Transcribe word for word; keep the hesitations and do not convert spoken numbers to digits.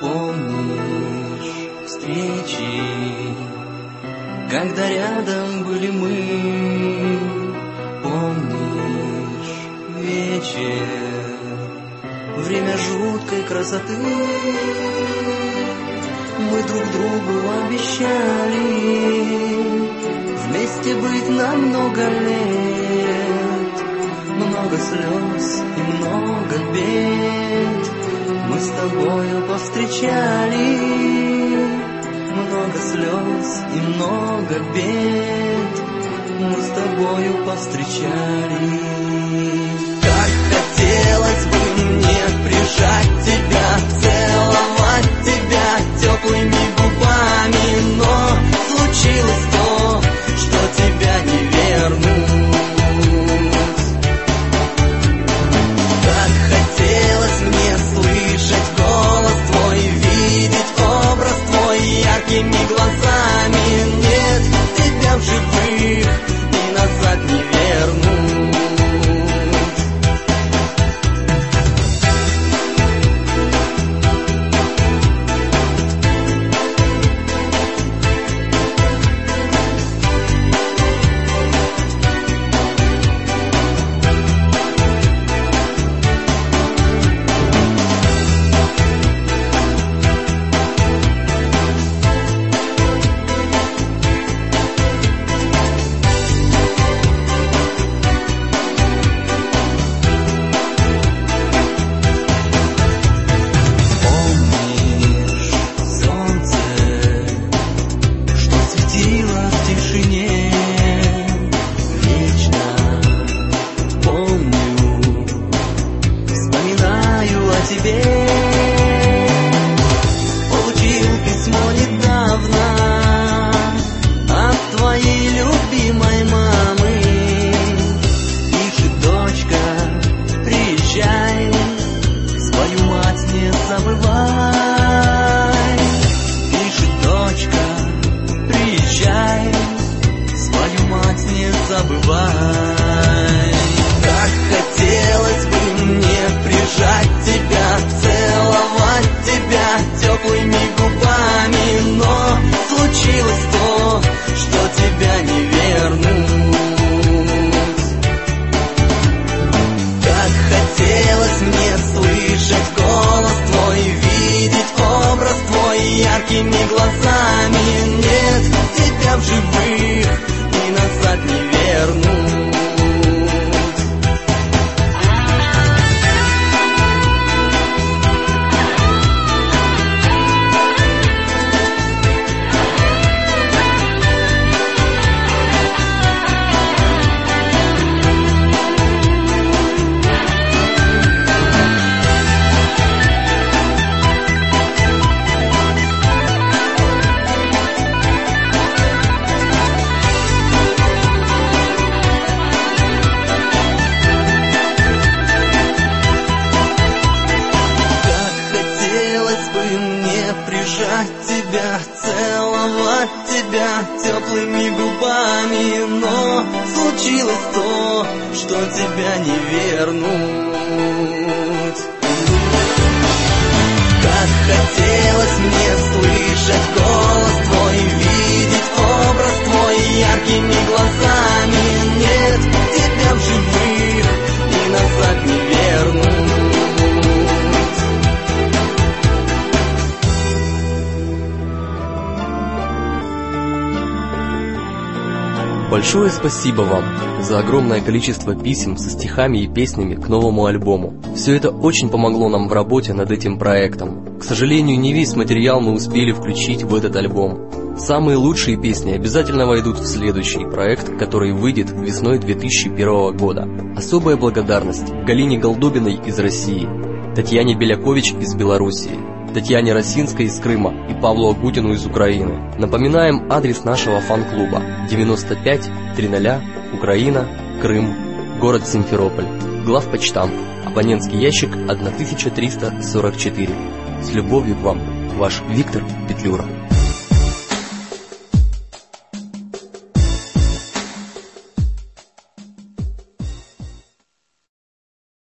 Помнишь встречи, когда рядом были мы? Помнишь вечер, время жуткой красоты? Мы друг другу обещали вместе быть на много лет. Много слез и много бед мы с тобою повстречали. Много слез и много бед мы с тобою повстречали. Как хотелось бы мне прижать тебя, целовать тебя теплыми губами, но случилось то, что тебя не вернуть. Как хотелось мне слышать голос твой, видеть образ твой яркими глазами. Нет тебя в живых и назад не вернуть. Теплыми губами, но случилось то, что тебя не вернуть. Как хотелось мне слышать голос твой, видеть образ твой яркими глазами. Нет тебя в живых и назад не вернуть. Большое спасибо вам за огромное количество писем со стихами и песнями к новому альбому. Все это очень помогло нам в работе над этим проектом. К сожалению, не весь материал мы успели включить в этот альбом. Самые лучшие песни обязательно войдут в следующий проект, который выйдет весной две тысячи первого года. Особая благодарность Галине Голдобиной из России, Татьяне Белякович из Белоруссии, Татьяне Росинской из Крыма и Павлу Агутину из Украины. Напоминаем адрес нашего фан-клуба: девяносто пять триста, Украина, Крым, город Симферополь, главпочтамт, абонентский ящик тысяча триста сорок четыре. С любовью к вам, ваш Виктор Петлюра.